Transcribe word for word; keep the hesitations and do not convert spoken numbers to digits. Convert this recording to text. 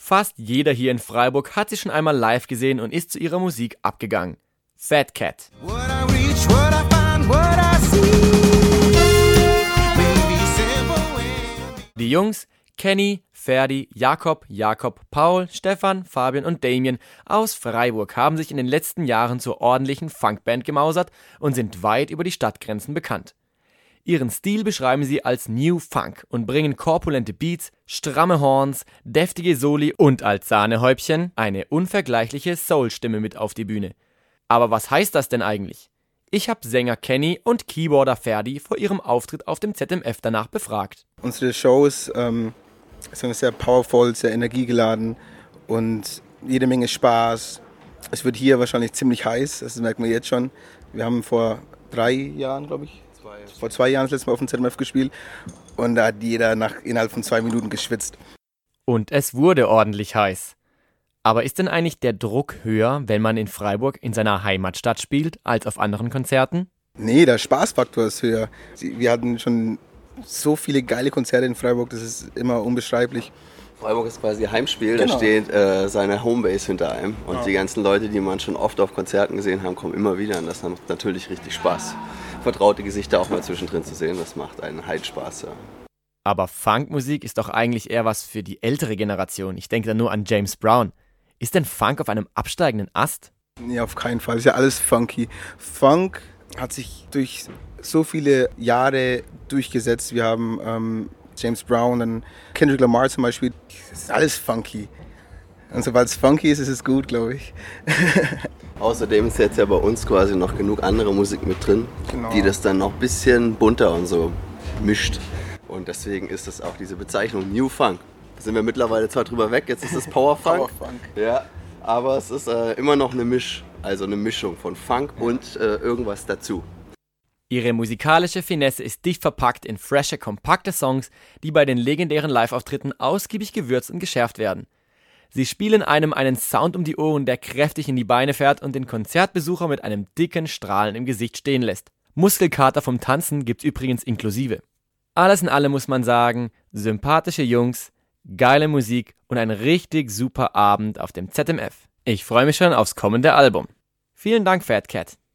Fast jeder hier in Freiburg hat sie schon einmal live gesehen und ist zu ihrer Musik abgegangen. Fat Cat. Die Jungs Kenny, Ferdi, Jakob, Jakob, Paul, Stefan, Fabian und Damien aus Freiburg haben sich in den letzten Jahren zur ordentlichen Funkband gemausert und sind weit über die Stadtgrenzen bekannt. Ihren Stil beschreiben sie als New Funk und bringen korpulente Beats, stramme Horns, deftige Soli und als Sahnehäubchen eine unvergleichliche Soul-Stimme mit auf die Bühne. Aber was heißt das denn eigentlich? Ich habe Sänger Kenny und Keyboarder Ferdi vor ihrem Auftritt auf dem Z M F danach befragt. Unsere Shows ähm, sind sehr powerful, sehr energiegeladen und jede Menge Spaß. Es wird hier wahrscheinlich ziemlich heiß, das merken wir jetzt schon. Wir haben vor drei Jahren, glaube ich, zwei. vor zwei Jahren das letzte Mal auf dem Z M F gespielt und da hat jeder nach, innerhalb von zwei Minuten geschwitzt. Und es wurde ordentlich heiß. Aber ist denn eigentlich der Druck höher, wenn man in Freiburg in seiner Heimatstadt spielt, als auf anderen Konzerten? Nee, der Spaßfaktor ist höher. Wir hatten schon so viele geile Konzerte in Freiburg, das ist immer unbeschreiblich. Freiburg ist quasi Heimspiel, Genau. Da steht äh, seine Homebase hinter einem. Und ja. Die ganzen Leute, die man schon oft auf Konzerten gesehen haben, kommen immer wieder. Und das macht natürlich richtig Spaß. Vertraute Gesichter auch mal zwischendrin zu sehen, das macht einen Heidsspaß. Ja. Aber Funkmusik ist doch eigentlich eher was für die ältere Generation. Ich denke da nur an James Brown. Ist denn Funk auf einem absteigenden Ast? Nee, auf keinen Fall. Ist ja alles funky. Funk hat sich durch so viele Jahre durchgesetzt. Wir haben ähm, James Brown und Kendrick Lamar zum Beispiel. Das ist alles funky. Und sobald es funky ist, ist es gut, glaube ich. Außerdem ist jetzt ja bei uns quasi noch genug andere Musik mit drin, genau. Die das dann noch ein bisschen bunter und so mischt. Und deswegen ist das auch diese Bezeichnung New Funk. Da sind wir mittlerweile zwar drüber weg, jetzt ist es Power Funk. Power Funk. Ja, aber es ist äh, immer noch eine Misch, also eine Mischung von Funk und äh, irgendwas dazu. Ihre musikalische Finesse ist dicht verpackt in frische, kompakte Songs, die bei den legendären Live-Auftritten ausgiebig gewürzt und geschärft werden. Sie spielen einem einen Sound um die Ohren, der kräftig in die Beine fährt und den Konzertbesucher mit einem dicken Strahlen im Gesicht stehen lässt. Muskelkater vom Tanzen gibt's übrigens inklusive. Alles in allem muss man sagen, sympathische Jungs, geile Musik und ein richtig super Abend auf dem Z M F. Ich freue mich schon aufs kommende Album. Vielen Dank, Fat Cat.